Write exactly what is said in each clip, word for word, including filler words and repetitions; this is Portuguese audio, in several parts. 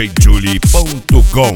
j julie ponto com.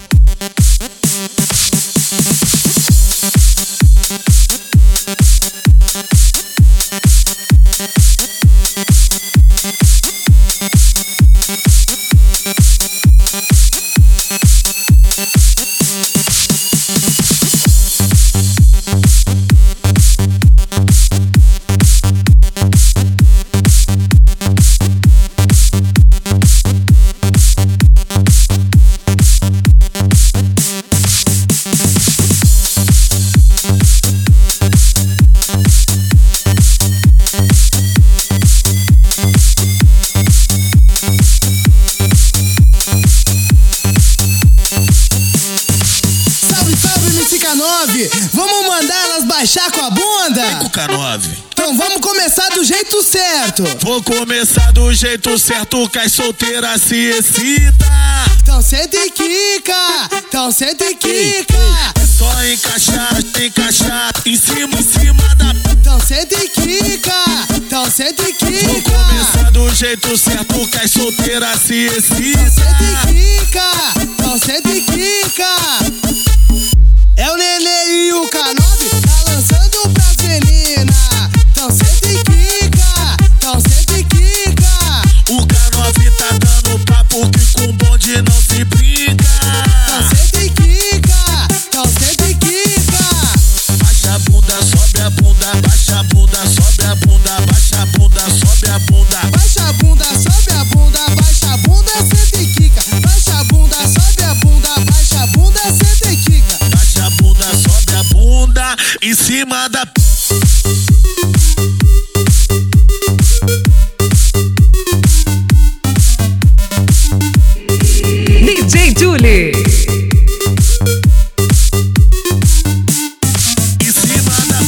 Vamos mandar elas baixar com a bunda? Vem com o K nove. Então vamos começar do jeito certo. Vou começar do jeito certo, que as solteiras se excita. Então senta e quica, então senta e quica. É só encaixar, encaixar em cima, em cima da... Então senta e quica, então senta e quica. Vou começar do jeito certo, que as solteiras se excita. Então senta e quica, então senta e quica. É o Nenê e o K nove, tá lançando pras meninas. Então senta e quica, então senta e quica. O K nove tá dando papo que com bonde não se brinca. Então senta e quica, então senta e quica. Baixa a bunda, sobe a bunda, baixa a bunda, sobe a bunda, baixa a bunda, sobe a bunda. Baixa a bunda, sobe a bunda, baixa a bunda, senta e quica. Baixa a bunda, sobe a bunda, baixa a bunda, senta e quica. Baixa a bunda, sobe a bunda em cima da... D J Julie. Em cima da...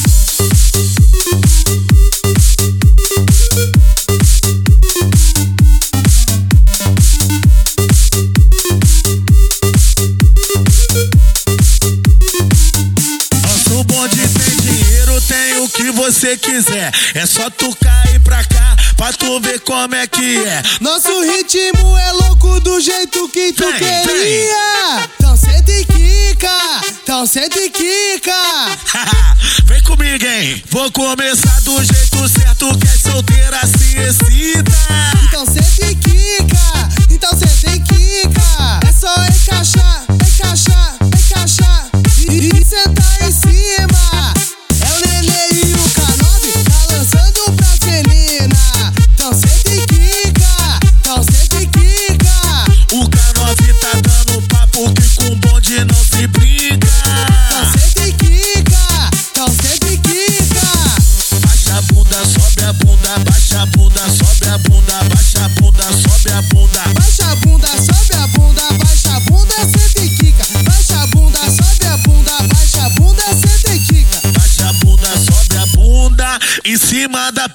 Nosso bonde tem dinheiro, tem o que você quiser. É só tu cair pra cá pra tu ver como é que é. Nosso ritmo é louco do jeito que tu Vem, queria. Então senta e quica, então senta e quica. Vem comigo, hein? Vou começar do jeito certo, que as solteiras se excita. Então senta e quica, então senta e quica. É só encaixar, encaixar, encaixar e, e sentar em cima. É o Nenê e o K nove, tá lançando pras meninas. Então senta e quica, então senta e quica. O K nove tá dando papo que com bonde não se brinca. Então senta e quica, então senta e quica. Baixa a bunda, sobe a bunda, baixa a bunda, sobe a bunda, baixa a bunda, sobe a bunda. Baixa a bunda, sobe a bunda, baixa a bunda, senta e quica. Baixa a bunda, sobe a bunda, baixa a bunda, senta e quica. Baixa a bunda, sobe a bunda em cima da...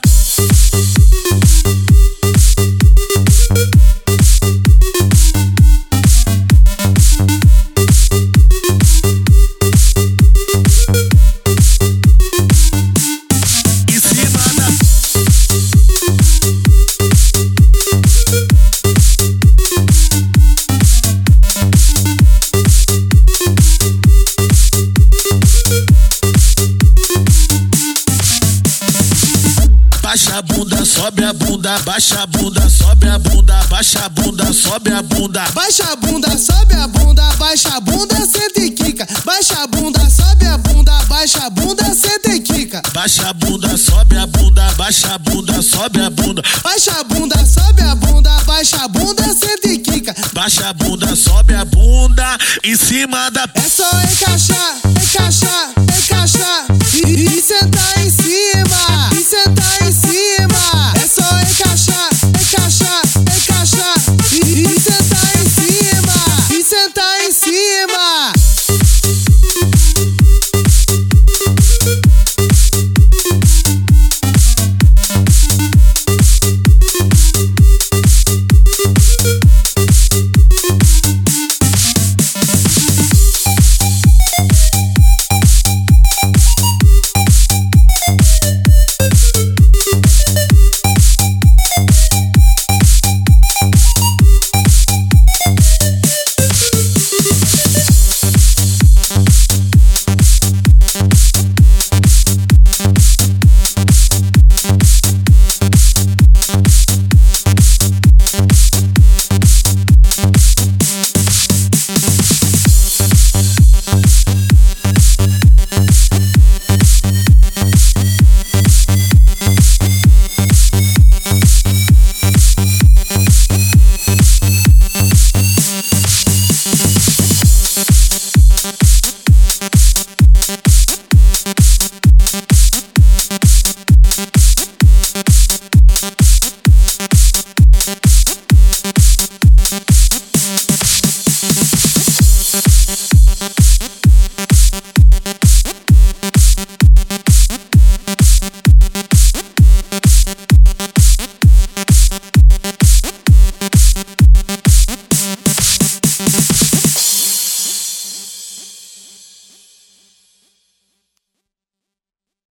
Baixa a bunda, sobe a bunda, baixa a bunda, sobe a bunda, baixa a bunda, sobe a bunda. Baixa a bunda, sobe a bunda, baixa a bunda, senta e quica. Baixa a bunda, sobe a bunda, baixa a bunda, senta e quica. Baixa a bunda, sobe a bunda, baixa a bunda, sobe a bunda. Baixa a bunda, sobe a bunda, baixa a bunda, senta e quica. Baixa a bunda, sobe a bunda em cima da... É só encaixar, encaixar.